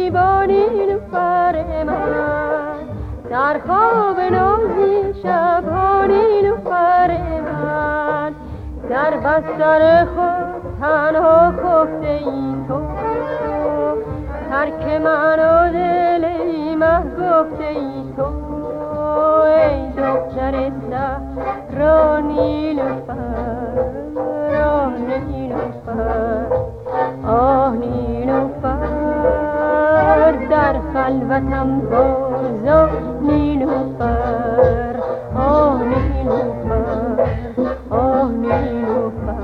زیبانی نیلوفر من، در خواب نازی شبانی نیلوفر من، در بستر خود تنها خفته ای تو، ترک من و دل ایمه گفته ای تو، ای دختر صحرا نیلوفر، آه نیلوفر، آه نیلوفر، در خلوتم بازا نیلوفر، آه نیلوفر، آه نیلوفر.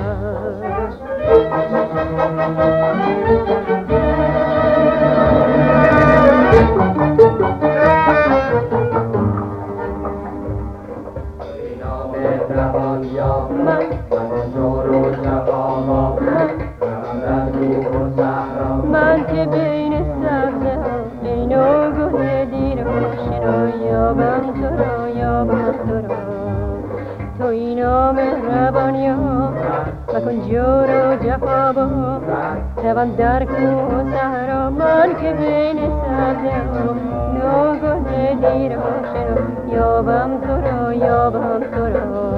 من که بین سبزه ها اینو گل دیر و شنا یابم تو را، یابم تو را، تو اینا مهربانی ها مکن جور و جفا با، دوم در کوه و صحرا. من که بین سبزه ها اینو گل دیر و شنا یابم تو را، یابم تو را.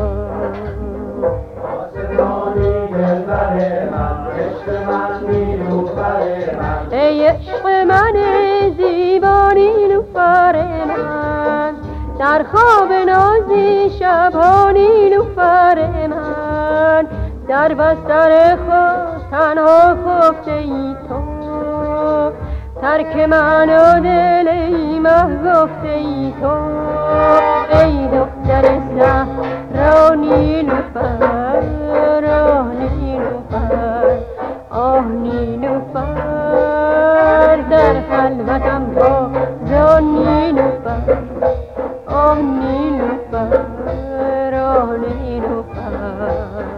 ای عشق من زیبا نیلوفر من، در خواب نازی شبها نیلوفر من، در بستر خود تنها خفته ای تو، ترک من و دل ایمه گفته ای تو، ای دختر صحرا نیلوفر، آه نیلوفر، آه نیلوفر، در خلوتم بازا نیلوفر، آه نیلوفر، آه نیلوفر.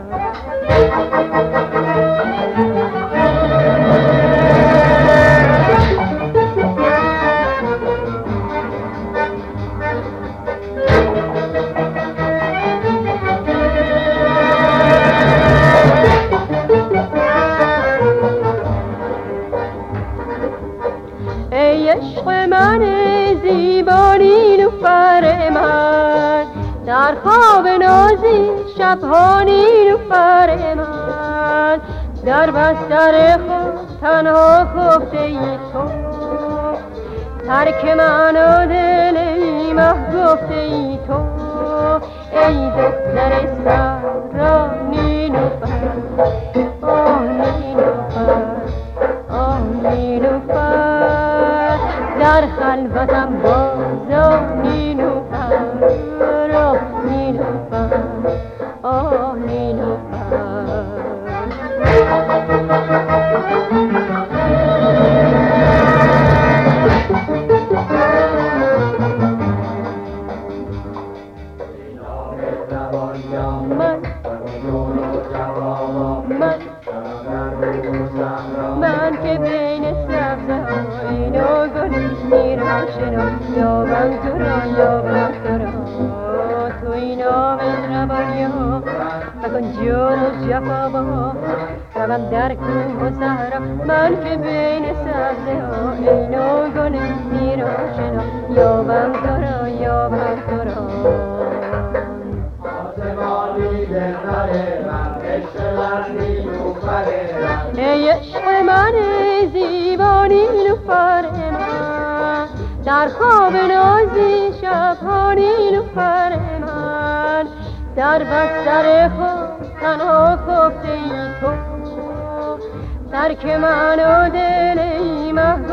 ای عشق من زیبا نیلوفر من، در خواب نازی شبها نیلوفر من، در بستر خود تنها خفته ای تو، ترک من و دل ایمه گفته ای تو، ای دختر صحرا نیلوفر، آه نیلوفر، آه نیلوفر، در خلوتم بازا نیلوفر، آه نیلوفر، آه نیلوفر. من که بین سبزه ها اینو گل میرم شنا یابم تو را، یابم تو را، تو اینا مهربانی ها مکن جور و جفا با، روم در کوه و صحرا. من که بین سبزه ها اینو گل میرم شنا یابم تو را، یابم تو را. ای عشق من زیبا نیلوفر من، در خواب نازی شبها نیلوفر من، در بستر خود تنها خفته ای تو، ترک من و دل ایمه